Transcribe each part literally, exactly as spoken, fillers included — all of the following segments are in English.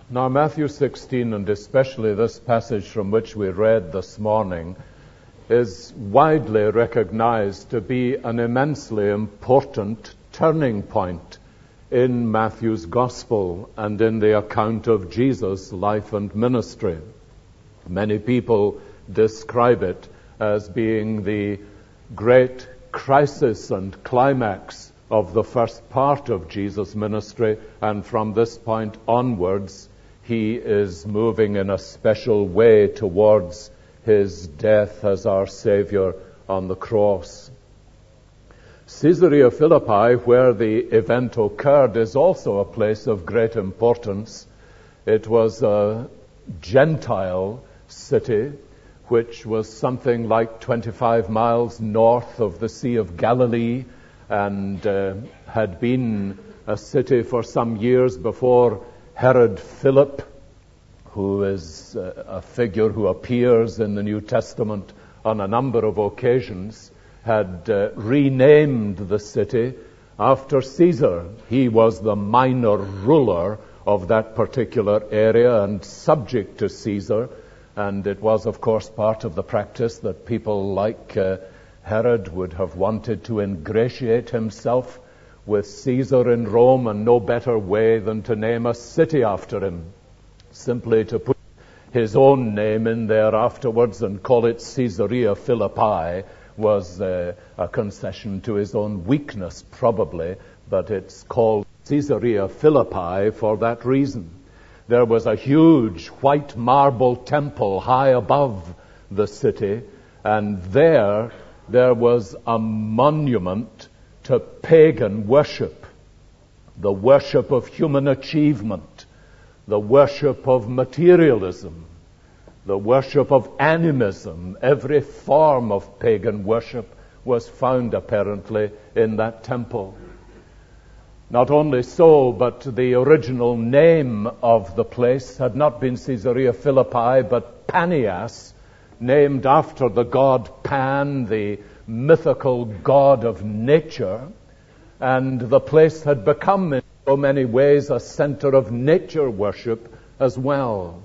Now, Matthew sixteen, and especially this passage from which we read this morning, is widely recognized to be an immensely important turning point in Matthew's Gospel and in the account of Jesus' life and ministry. Many people describe it as being the great crisis and climax of the first part of Jesus' ministry, and from this point onwards, he is moving in a special way towards his death as our Savior on the cross. Caesarea Philippi, where the event occurred, is also a place of great importance. It was a Gentile city, which was something like twenty-five miles north of the Sea of Galilee, and uh, had been a city for some years before Herod Philip, who is uh, a figure who appears in the New Testament on a number of occasions, had uh, renamed the city after Caesar. He was the minor ruler of that particular area and subject to Caesar, and it was, of course, part of the practice that people like uh, Herod would have wanted to ingratiate himself with Caesar in Rome, and no better way than to name a city after him. Simply to put his own name in there afterwards and call it Caesarea Philippi was uh, a concession to his own weakness, probably, but it's called Caesarea Philippi for that reason. There was a huge white marble temple high above the city, and there, there was a monument to pagan worship, the worship of human achievement, the worship of materialism, the worship of animism. Every form of pagan worship was found apparently in that temple. Not only so, but the original name of the place had not been Caesarea Philippi, but Panias, named after the god Pan, the mythical god of nature, and the place had become in so many ways a center of nature worship as well.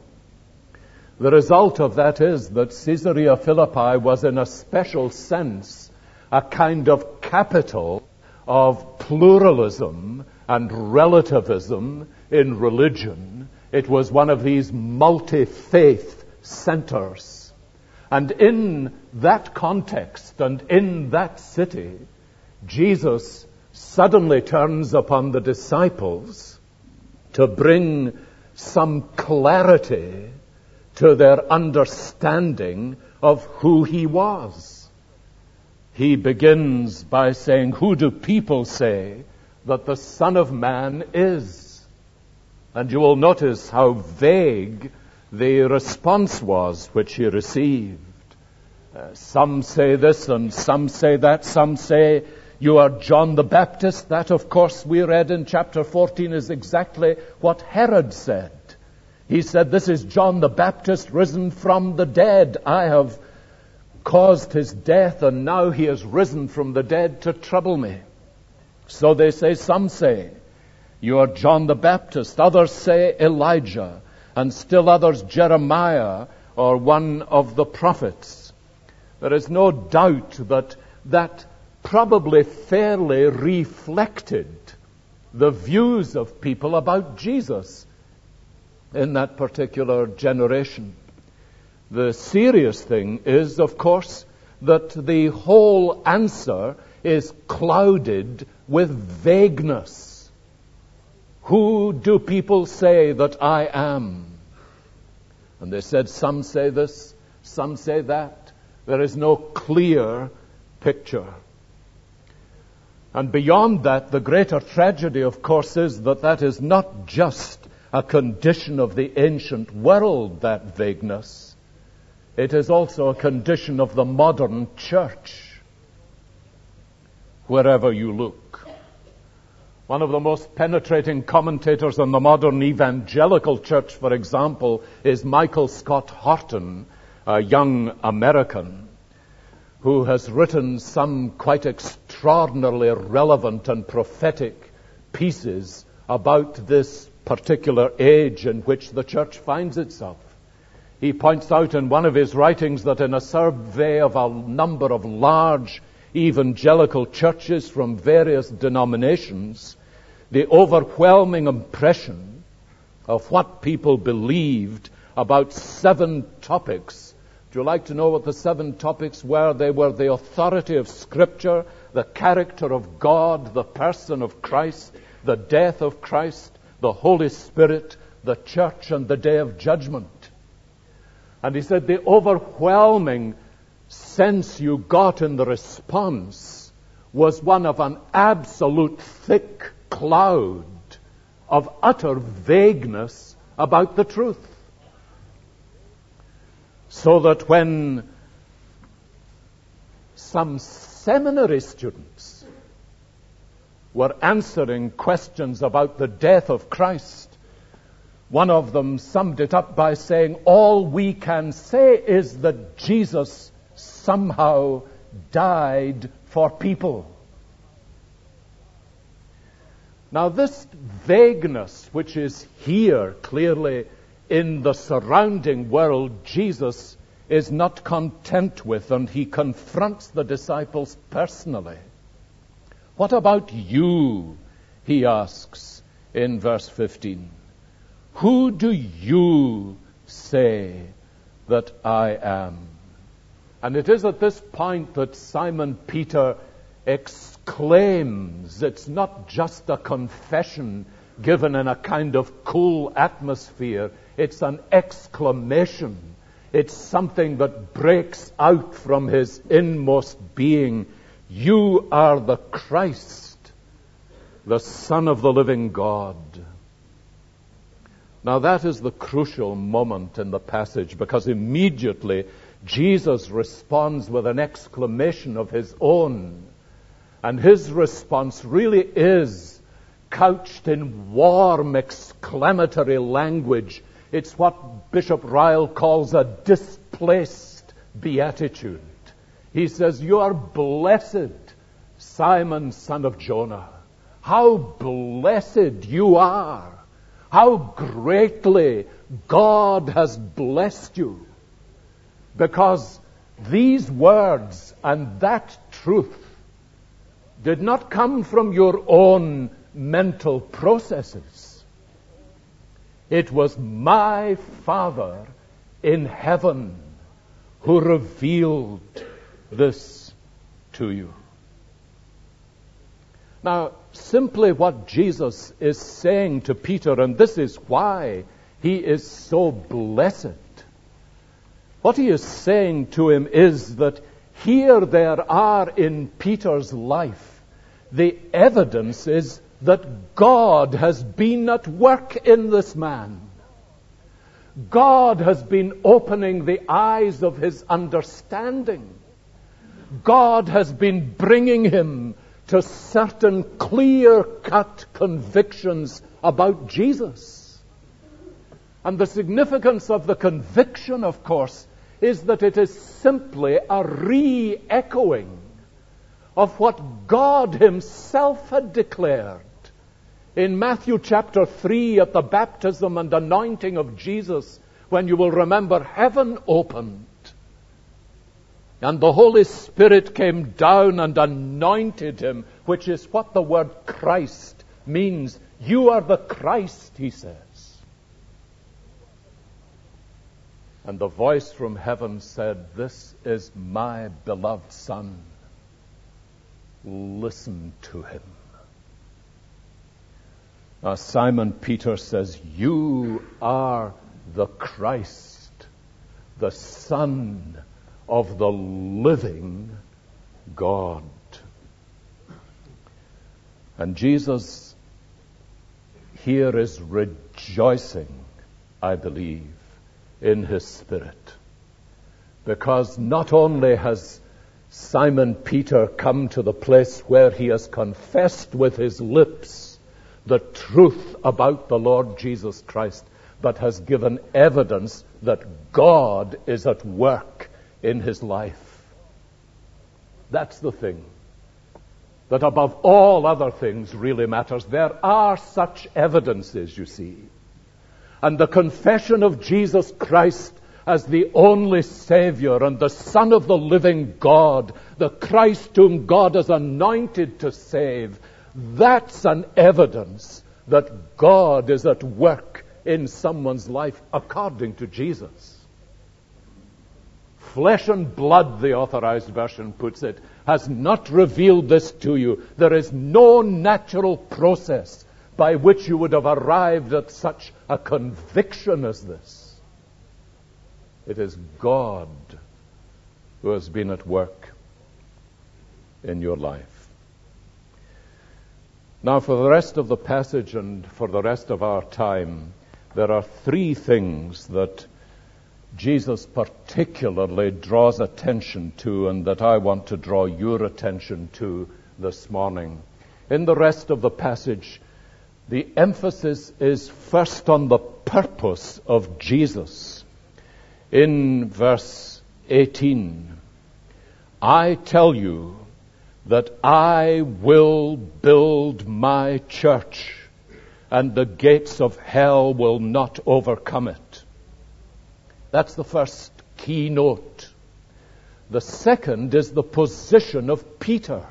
The result of that is that Caesarea Philippi was in a special sense a kind of capital of pluralism and relativism in religion. It was one of these multi-faith centers. And in that context and in that city, Jesus suddenly turns upon the disciples to bring some clarity to their understanding of who he was. He begins by saying, "Who do people say that the Son of Man is?" And you will notice how vague the response was which he received. Uh, some say this and some say that. Some say, "You are John the Baptist." That, of course, we read in chapter fourteen is exactly what Herod said. He said, "This is John the Baptist risen from the dead. I have caused his death, and now he has risen from the dead to trouble me." So they say, some say, "You are John the Baptist." Others say Elijah, and still others Jeremiah or one of the prophets. There is no doubt that that probably fairly reflected the views of people about Jesus in that particular generation. The serious thing is, of course, that the whole answer is clouded with vagueness. Who do people say that I am? And they said, some say this, some say that. There is no clear picture. And beyond that, the greater tragedy, of course, is that that is not just a condition of the ancient world, that vagueness. It is also a condition of the modern church, wherever you look. One of the most penetrating commentators on the modern evangelical church, for example, is Michael Scott Horton, a young American who has written some quite extraordinarily relevant and prophetic pieces about this particular age in which the church finds itself. He points out in one of his writings that in a survey of a number of large evangelical churches from various denominations, the overwhelming impression of what people believed about seven topics. Do you like to know what the seven topics were? They were the authority of Scripture, the character of God, the person of Christ, the death of Christ, the Holy Spirit, the church, and the day of judgment. And he said the overwhelming sense you got in the response was one of an absolute thick cloud of utter vagueness about the truth. So that when some seminary students were answering questions about the death of Christ, one of them summed it up by saying, all we can say is that Jesus somehow died for people. Now this vagueness, which is here clearly in the surrounding world, Jesus is not content with, and he confronts the disciples personally. What about you? He asks in verse fifteen. Who do you say that I am? And it is at this point that Simon Peter exclaims. It's not just a confession given in a kind of cool atmosphere. It's an exclamation. It's something that breaks out from his inmost being. You are the Christ, the Son of the living God. Now that is the crucial moment in the passage, because immediately Jesus responds with an exclamation of his own. And his response really is couched in warm exclamatory language. It's what Bishop Ryle calls a displaced beatitude. He says, you are blessed, Simon, son of Jonah. How blessed you are. How greatly God has blessed you. Because these words and that truth did not come from your own mental processes. It was my Father in heaven who revealed this to you. Now, simply what Jesus is saying to Peter, and this is why he is so blessed, what he is saying to him is that here there are in Peter's life the evidence is that God has been at work in this man. God has been opening the eyes of his understanding. God has been bringing him to certain clear-cut convictions about Jesus. And the significance of the conviction, of course, is that it is simply a re-echoing of what God himself had declared. In Matthew chapter three, at the baptism and anointing of Jesus, when you will remember, heaven opened, and the Holy Spirit came down and anointed him, which is what the word Christ means. You are the Christ, he says. And the voice from heaven said, this is my beloved Son. Listen to him. Now Simon Peter says, you are the Christ, the Son of the living God. And Jesus here is rejoicing, I believe, in his spirit. Because not only has Simon Peter come to the place where he has confessed with his lips the truth about the Lord Jesus Christ, but has given evidence that God is at work in his life. That's the thing that above all other things really matters. There are such evidences, you see. And the confession of Jesus Christ as the only Savior and the Son of the living God, the Christ whom God has anointed to save, that's an evidence that God is at work in someone's life according to Jesus. Flesh and blood, the Authorized Version puts it, has not revealed this to you. There is no natural process by which you would have arrived at such a conviction as this. It is God who has been at work in your life. Now, for the rest of the passage and for the rest of our time, there are three things that Jesus particularly draws attention to and that I want to draw your attention to this morning. In the rest of the passage, the emphasis is first on the purpose of Jesus. In verse eighteen, I tell you that I will build my church, and the gates of hell will not overcome it. That's the first key note. The second is the position of Peter.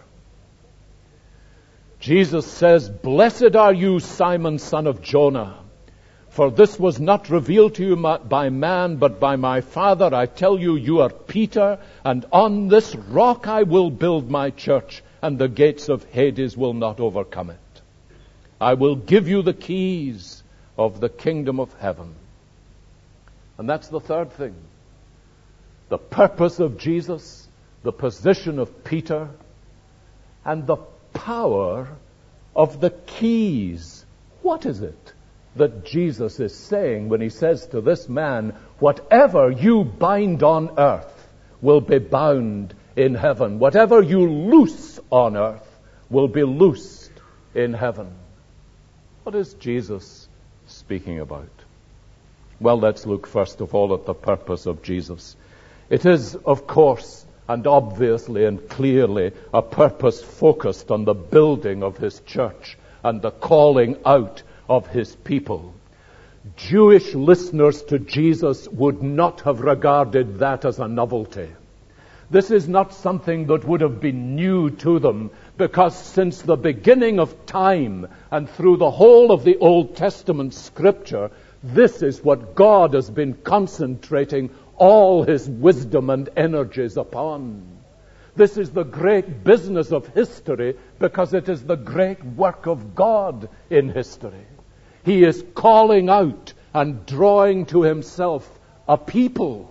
Jesus says, Blessed are you, Simon, son of Jonah, for this was not revealed to you by man, but by my Father. I tell you, you are Peter, and on this rock I will build my church, and the gates of Hades will not overcome it. I will give you the keys of the kingdom of heaven. And that's the third thing. The purpose of Jesus, the position of Peter, and the power of the keys. What is it that Jesus is saying when he says to this man, whatever you bind on earth will be bound in heaven. Whatever you loose on earth will be loosed in heaven. What is Jesus speaking about? Well, let's look first of all at the purpose of Jesus. It is, of course, and obviously and clearly, a purpose focused on the building of his church and the calling out of his people. Jewish listeners to Jesus would not have regarded that as a novelty. This is not something that would have been new to them, because since the beginning of time and through the whole of the Old Testament Scripture, this is what God has been concentrating all his wisdom and energies upon. This is the great business of history, because it is the great work of God in history. He is calling out and drawing to himself a people.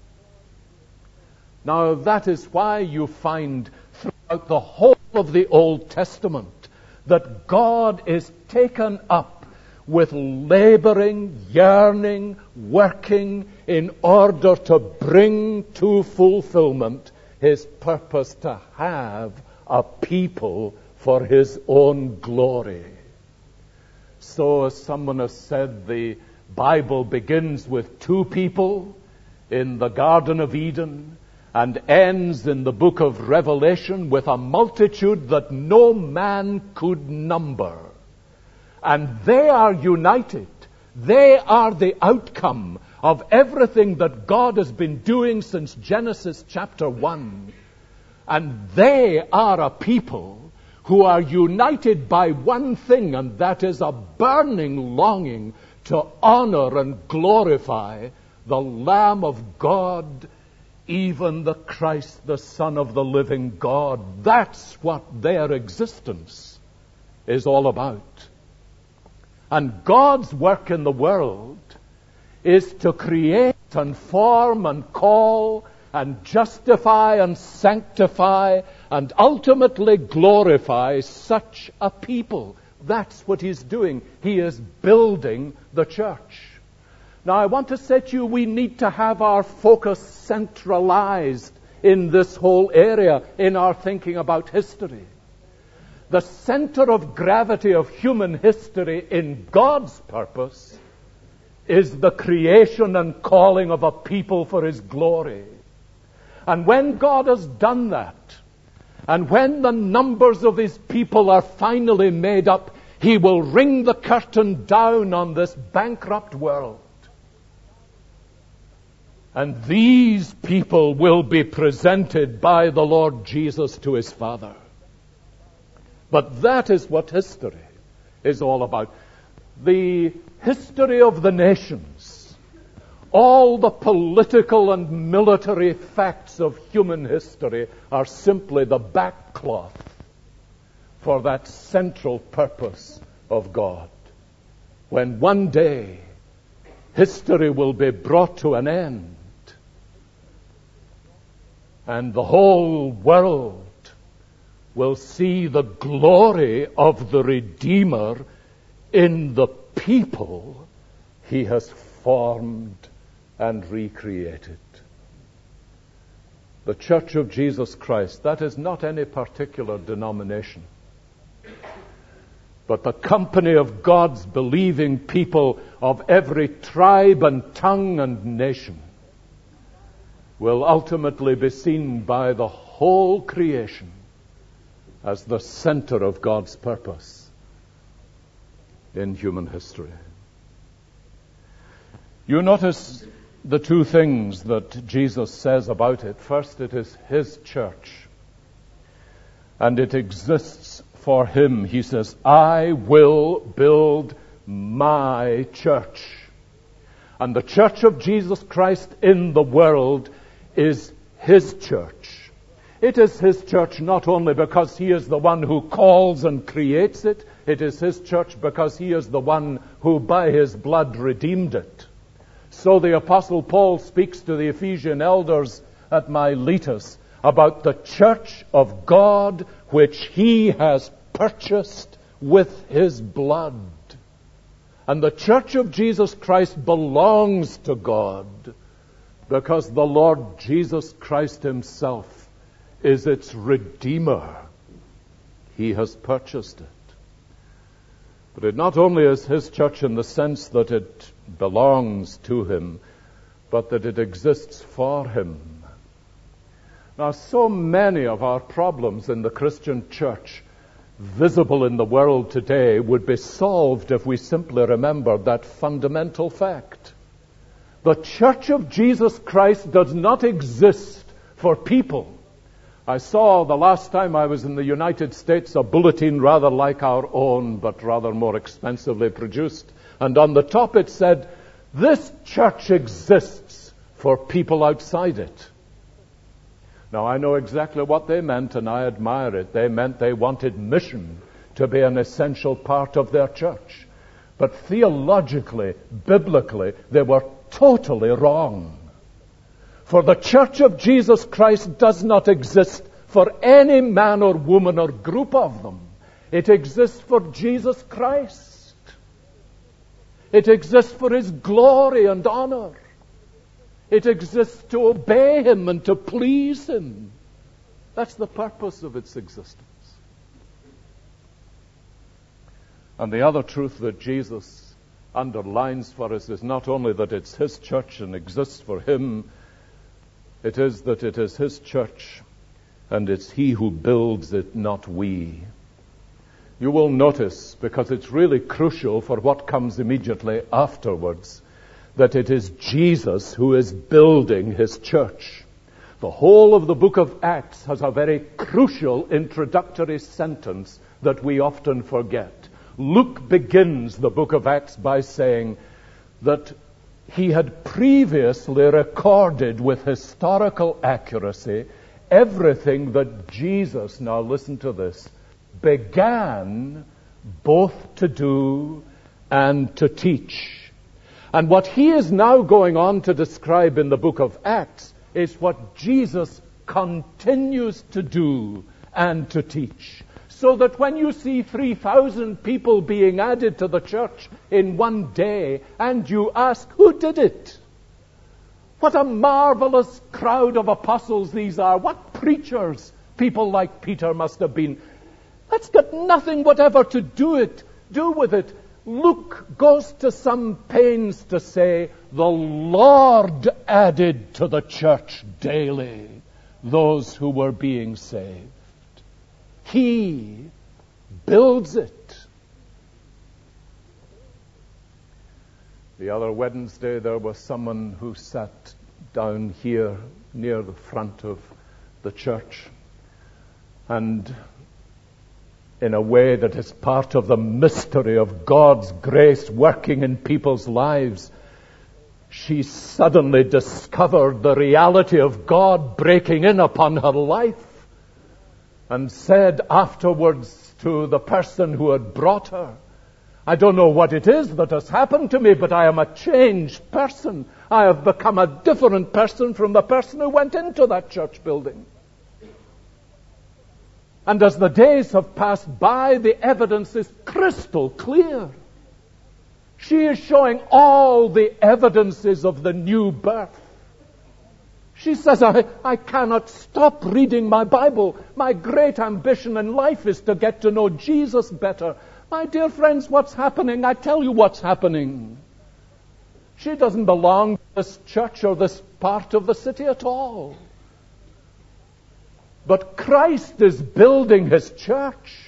Now, that is why you find throughout the whole of the Old Testament that God is taken up with laboring, yearning, working in order to bring to fulfillment his purpose to have a people for his own glory. So, as someone has said, the Bible begins with two people in the Garden of Eden and ends in the book of Revelation with a multitude that no man could number. And they are united. They are the outcome of everything that God has been doing since Genesis chapter one. And they are a people who are united by one thing, and that is a burning longing to honor and glorify the Lamb of God, even the Christ, the Son of the living God. That's what their existence is all about. And God's work in the world is to create and form and call and justify and sanctify and ultimately glorify such a people. That's what he's doing. He is building the church. Now, I want to say to you, we need to have our focus centralized in this whole area in our thinking about history. The center of gravity of human history in God's purpose is the creation and calling of a people for his glory. And when God has done that, And when the numbers of his people are finally made up, he will ring the curtain down on this bankrupt world. And these people will be presented by the Lord Jesus to his Father. But that is what history is all about. The history of the nations, all the political and military facts of human history are simply the backcloth for that central purpose of God. When one day history will be brought to an end, and the whole world will see the glory of the Redeemer in the people he has formed and recreated. The Church of Jesus Christ, that is not any particular denomination, but the company of God's believing people of every tribe and tongue and nation will ultimately be seen by the whole creation as the center of God's purpose in human history. You notice the two things that Jesus says about it. First, it is his church, and it exists for him. He says, I will build my church. And the church of Jesus Christ in the world is his church. It is his church not only because he is the one who calls and creates it, it is his church because he is the one who by his blood redeemed it. So the Apostle Paul speaks to the Ephesian elders at Miletus about the church of God which he has purchased with his blood. And the church of Jesus Christ belongs to God because the Lord Jesus Christ himself is its Redeemer. He has purchased it. But it not only is his church in the sense that it belongs to him, but that it exists for him. Now, so many of our problems in the Christian church visible in the world today would be solved if we simply remembered that fundamental fact. The Church of Jesus Christ does not exist for people. I saw the last time I was in the United States a bulletin rather like our own, but rather more expensively produced. And on the top it said, this church exists for people outside it. Now, I know exactly what they meant, and I admire it. They meant they wanted mission to be an essential part of their church. But theologically, biblically, they were totally wrong. For the Church of Jesus Christ does not exist for any man or woman or group of them. It exists for Jesus Christ. It exists for his glory and honor. It exists to obey him and to please him. That's the purpose of its existence. And the other truth that Jesus underlines for us is not only that it's his church and exists for him, it is that it is his church and it's he who builds it, not we. You will notice, because it's really crucial for what comes immediately afterwards, that it is Jesus who is building his church. The whole of the book of Acts has a very crucial introductory sentence that we often forget. Luke begins the book of Acts by saying that he had previously recorded with historical accuracy everything that Jesus, now listen to this, began both to do and to teach. And what he is now going on to describe in the book of Acts is what Jesus continues to do and to teach. So that when you see three thousand people being added to the church in one day, and you ask, who did it? What a marvelous crowd of apostles these are. What preachers people like Peter must have been. That's got nothing whatever to do it, do with it. Luke goes to some pains to say, the Lord added to the church daily those who were being saved. He builds it. The other Wednesday, there was someone who sat down here near the front of the church, and in a way that is part of the mystery of God's grace working in people's lives, she suddenly discovered the reality of God breaking in upon her life, and said afterwards to the person who had brought her, I don't know what it is that has happened to me, but I am a changed person. I have become a different person from the person who went into that church building. And as the days have passed by, the evidence is crystal clear. She is showing all the evidences of the new birth. She says, I, I cannot stop reading my Bible. My great ambition in life is to get to know Jesus better. My dear friends, what's happening? I tell you what's happening. She doesn't belong to this church or this part of the city at all. But Christ is building his church.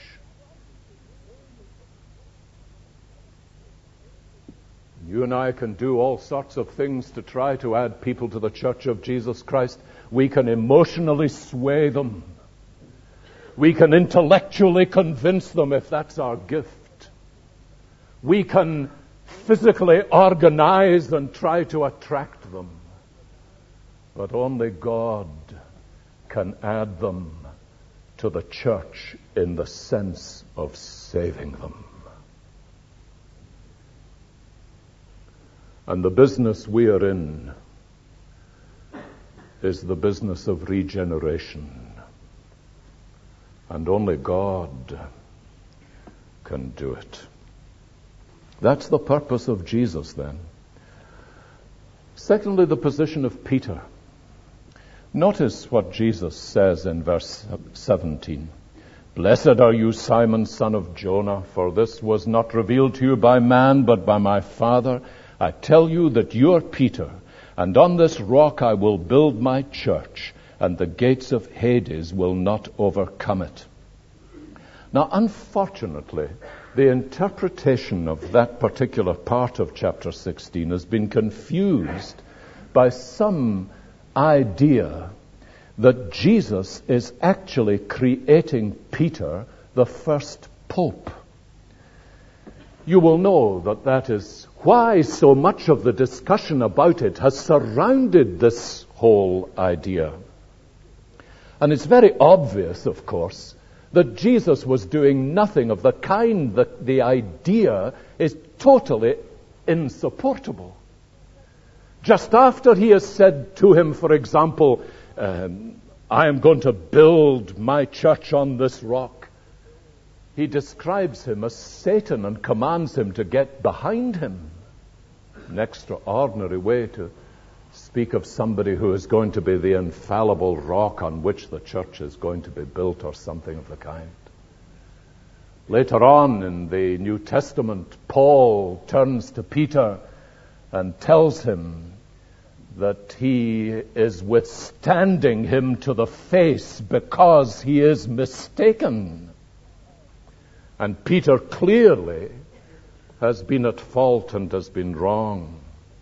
You and I can do all sorts of things to try to add people to the church of Jesus Christ. We can emotionally sway them. We can intellectually convince them if that's our gift. We can physically organize and try to attract them. But only God can add them to the church in the sense of saving them. And the business we are in is the business of regeneration. And only God can do it. That's the purpose of Jesus then. Secondly, the position of Peter. Notice what Jesus says in verse seventeen. Blessed are you, Simon, son of Jonah, for this was not revealed to you by man, but by my Father. I tell you that you are Peter, and on this rock I will build my church, and the gates of Hades will not overcome it. Now, unfortunately, the interpretation of that particular part of chapter sixteen has been confused by some idea that Jesus is actually creating Peter the first pope. You will know that that is why so much of the discussion about it has surrounded this whole idea. And it's very obvious, of course, that Jesus was doing nothing of the kind. That the idea is totally insupportable. Just after he has said to him, for example, um, I am going to build my church on this rock, he describes him as Satan and commands him to get behind him. An extraordinary way to speak of somebody who is going to be the infallible rock on which the church is going to be built, or something of the kind. Later on in the New Testament, Paul turns to Peter and tells him that he is withstanding him to the face because he is mistaken. And Peter clearly has been at fault and has been wrong.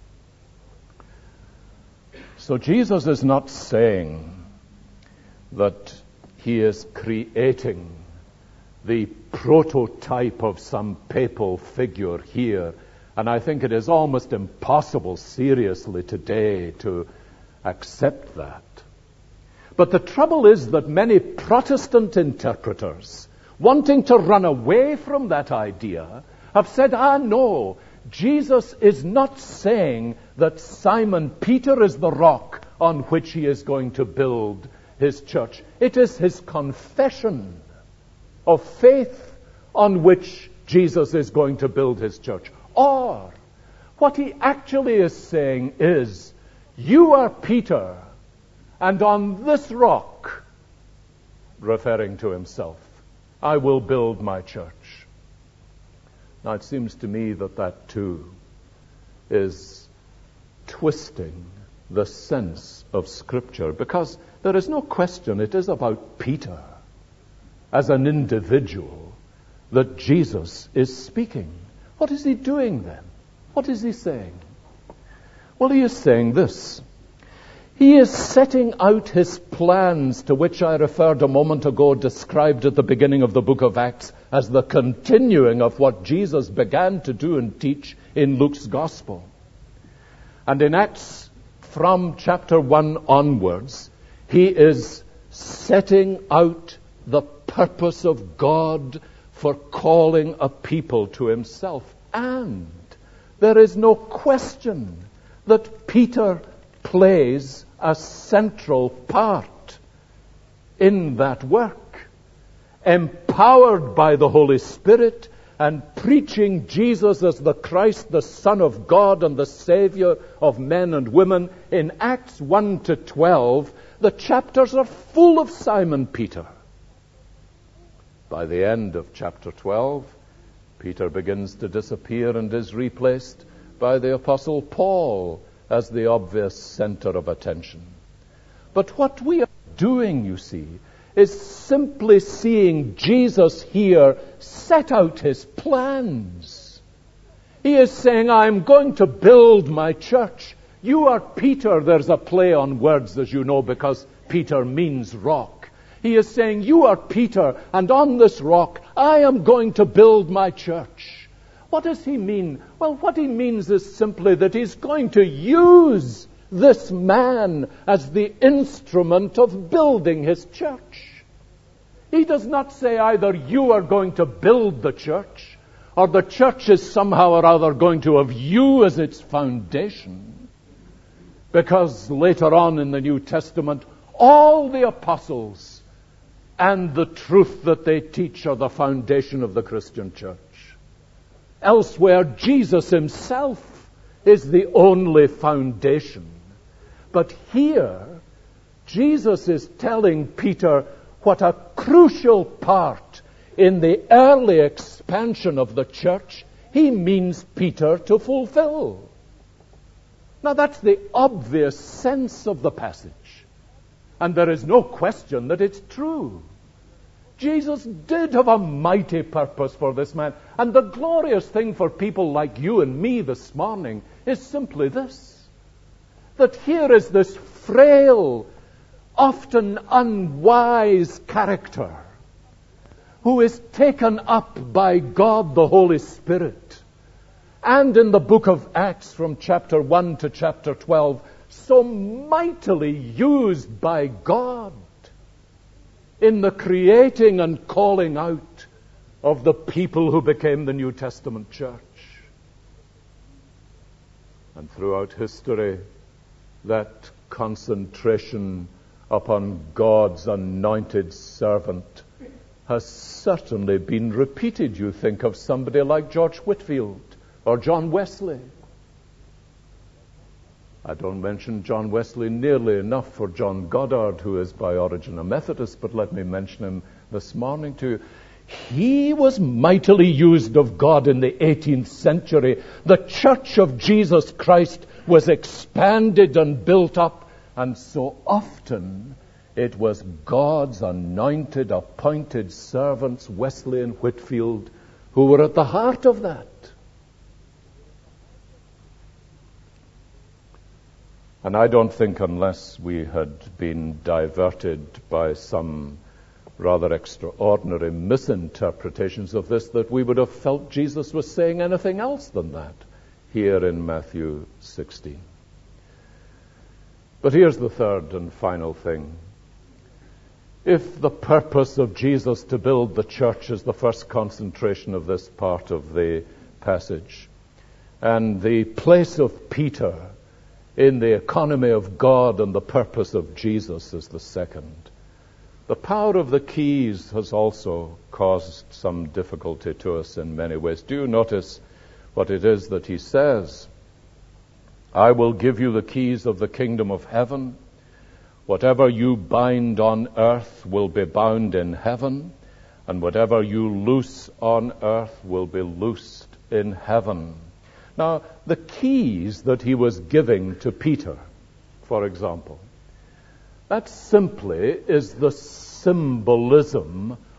So Jesus is not saying that he is creating the prototype of some papal figure here. And I think it is almost impossible seriously today to accept that. But the trouble is that many Protestant interpreters, wanting to run away from that idea, have said, ah, no, Jesus is not saying that Simon Peter is the rock on which he is going to build his church. It is his confession of faith on which Jesus is going to build his church. Or, what he actually is saying is, you are Peter, and on this rock, referring to himself, I will build my church. Now, it seems to me that that too is twisting the sense of Scripture, because there is no question it is about Peter. as an individual that Jesus is speaking. What is he doing then? What is he saying? Well, he is saying this. He is setting out his plans, to which I referred a moment ago, described at the beginning of the book of Acts as the continuing of what Jesus began to do and teach in Luke's gospel. And in Acts, from chapter one onwards, he is setting out the purpose of God for calling a people to himself. And there is no question that Peter plays a central part in that work, empowered by the Holy Spirit and preaching Jesus as the Christ, the Son of God and the Savior of men and women. In Acts one to twelve, the chapters are full of Simon Peter. By the end of chapter twelve, Peter begins to disappear and is replaced by the Apostle Paul as the obvious center of attention. But what we are doing, you see, is simply seeing Jesus here set out his plans. He is saying, I'm going to build my church. You are Peter. There's a play on words, as you know, because Peter means rock. He is saying, you are Peter, and on this rock I am going to build my church. What does he mean? Well, what he means is simply that he's going to use this man as the instrument of building his church. He does not say either you are going to build the church, or the church is somehow or other going to have you as its foundation. Because later on in the New Testament, all the apostles and the truth that they teach are the foundation of the Christian church. Elsewhere, Jesus himself is the only foundation. But here, Jesus is telling Peter what a crucial part in the early expansion of the church he means Peter to fulfill. Now, that's the obvious sense of the passage. And there is no question that it's true. Jesus did have a mighty purpose for this man. And the glorious thing for people like you and me this morning is simply this. That here is this frail, often unwise character who is taken up by God the Holy Spirit. And in the book of Acts from chapter one to chapter twelve, so mightily used by God in the creating and calling out of the people who became the New Testament church. And throughout history, that concentration upon God's anointed servant has certainly been repeated. You think of somebody like George Whitefield or John Wesley. I don't mention John Wesley nearly enough for John Goddard, who is by origin a Methodist, but let me mention him this morning to you. He was mightily used of God in the eighteenth century. The Church of Jesus Christ was expanded and built up, and so often it was God's anointed, appointed servants, Wesley and Whitefield, who were at the heart of that. And I don't think, unless we had been diverted by some rather extraordinary misinterpretations of this, that we would have felt Jesus was saying anything else than that here in Matthew sixteen. But here's the third and final thing. If the purpose of Jesus to build the church is the first concentration of this part of the passage, and the place of Peter in the economy of God and the purpose of Jesus is the second, the power of the keys has also caused some difficulty to us in many ways. Do you notice what it is that he says? I will give you the keys of the kingdom of heaven. Whatever you bind on earth will be bound in heaven, and whatever you loose on earth will be loosed in heaven. Now, the keys that he was giving to Peter, for example, that simply is the symbolism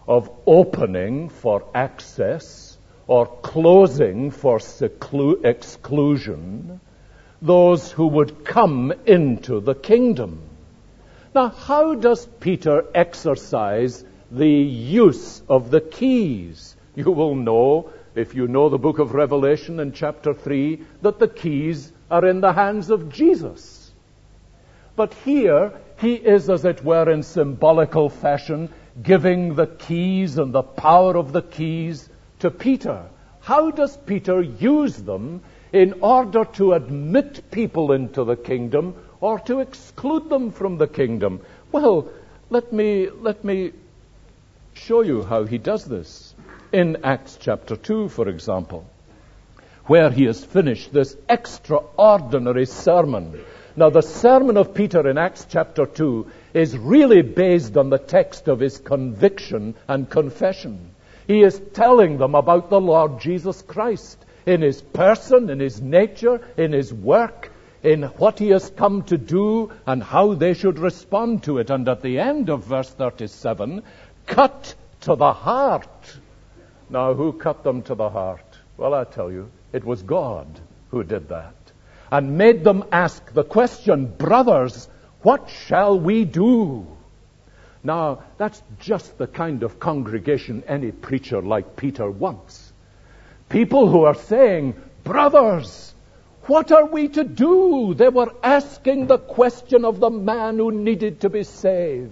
of opening for access or closing for seclu- exclusion those who would come into the kingdom. Now, how does Peter exercise the use of the keys? You will know, if you know the book of Revelation in chapter three, that the keys are in the hands of Jesus. But here, he is, as it were, in symbolical fashion, giving the keys and the power of the keys to Peter. How does Peter use them in order to admit people into the kingdom or to exclude them from the kingdom? Well, let me, let me show you how he does this. In Acts chapter two, for example, where he has finished this extraordinary sermon. Now, the sermon of Peter in Acts chapter two is really based on the text of his conviction and confession. He is telling them about the Lord Jesus Christ in his person, in his nature, in his work, in what he has come to do and how they should respond to it. And at the end of verse thirty-seven, cut to the heart. Now, who cut them to the heart? Well, I tell you, it was God who did that and made them ask the question, brothers, what shall we do? Now, that's just the kind of congregation any preacher like Peter wants. People who are saying, brothers, what are we to do? They were asking the question of the man who needed to be saved.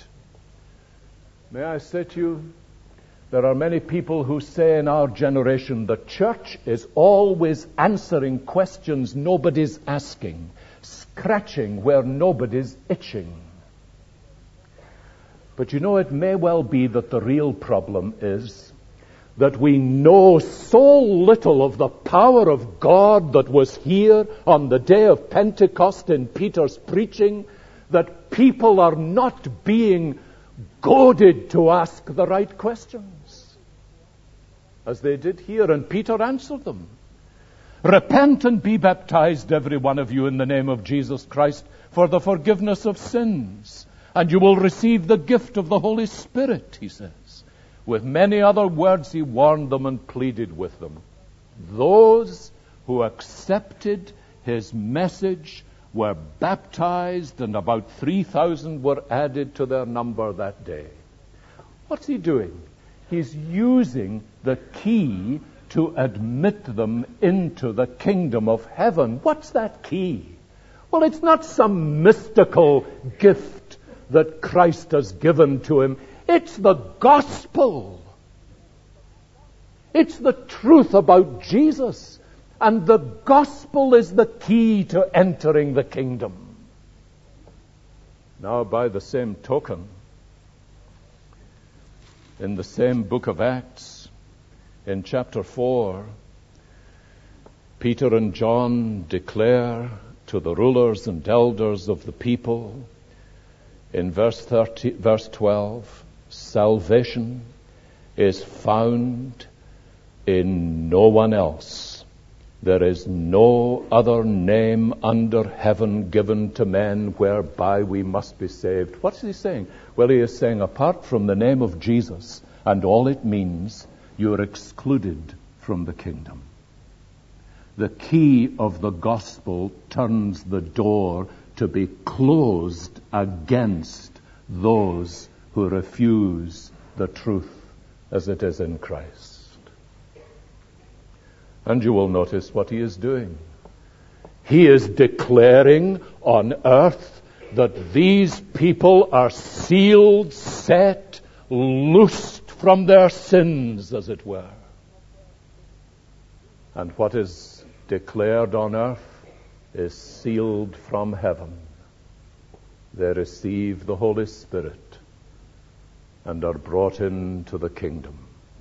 May I say to you, there are many people who say in our generation the church is always answering questions nobody's asking, scratching where nobody's itching. But you know, it may well be that the real problem is that we know so little of the power of God that was here on the day of Pentecost in Peter's preaching that people are not being goaded to ask the right questions, as they did here, and Peter answered them. Repent and be baptized, every one of you, in the name of Jesus Christ, for the forgiveness of sins, and you will receive the gift of the Holy Spirit, he says. With many other words, he warned them and pleaded with them. Those who accepted his message were baptized, and about three thousand were added to their number that day. What's he doing? He's using the key to admit them into the kingdom of heaven. What's that key? Well, it's not some mystical gift that Christ has given to him. It's the gospel. It's the truth about Jesus. And the gospel is the key to entering the kingdom. Now, by the same token, in the same book of Acts, in chapter four, Peter and John declare to the rulers and elders of the people, in verse thirty, verse twelve, salvation is found in no one else. There is no other name under heaven given to men whereby we must be saved. What's he saying? Well, he is saying, apart from the name of Jesus and all it means, you are excluded from the kingdom. The key of the gospel turns the door to be closed against those who refuse the truth as it is in Christ. And you will notice what he is doing. He is declaring on earth that these people are sealed, set, loosed from their sins, as it were. And what is declared on earth is sealed from heaven. They receive the Holy Spirit and are brought into the kingdom.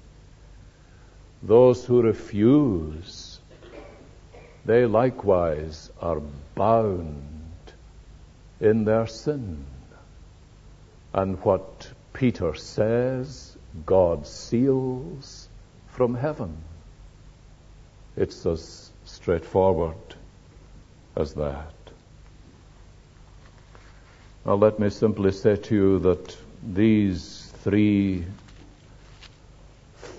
Those who refuse, they likewise are bound in their sin. And what Peter says, God seals from heaven. It's as straightforward as that. Now let me simply say to you that these three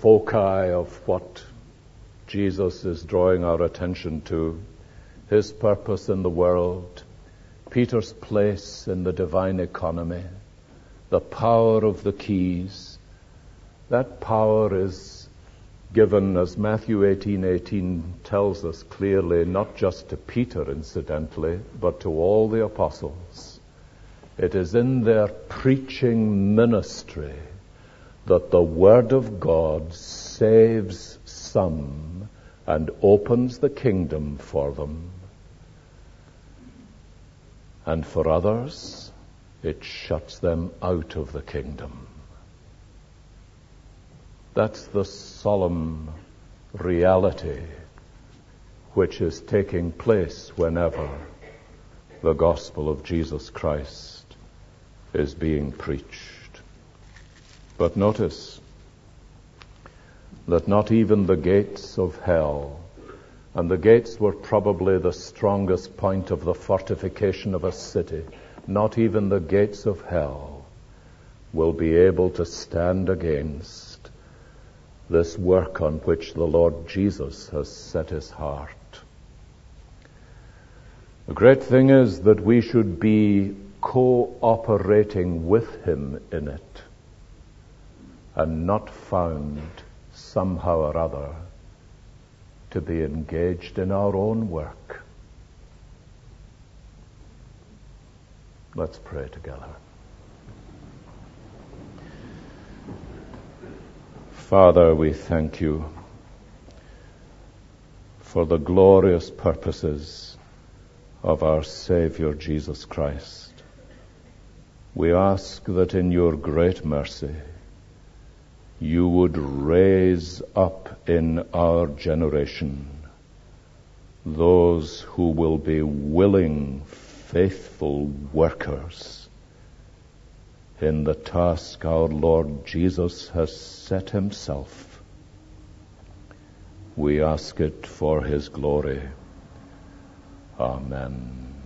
foci of what Jesus is drawing our attention to, his purpose in the world, Peter's place in the divine economy, the power of the keys. That power is given, as Matthew eighteen eighteen tells us clearly, not just to Peter, incidentally, but to all the apostles. It is in their preaching ministry that the Word of God saves some and opens the kingdom for them. And for others, it shuts them out of the kingdom. That's the solemn reality which is taking place whenever the gospel of Jesus Christ is being preached. But notice that not even the gates of hell, and the gates were probably the strongest point of the fortification of a city, not even the gates of hell will be able to stand against this work on which the Lord Jesus has set his heart. The great thing is that we should be cooperating with him in it, and not found somehow or other to be engaged in our own work. Let's pray together. Father, we thank you for the glorious purposes of our Savior Jesus Christ. We ask that in your great mercy you would raise up in our generation those who will be willing, faithful workers in the task our Lord Jesus has set himself. We ask it for his glory. Amen.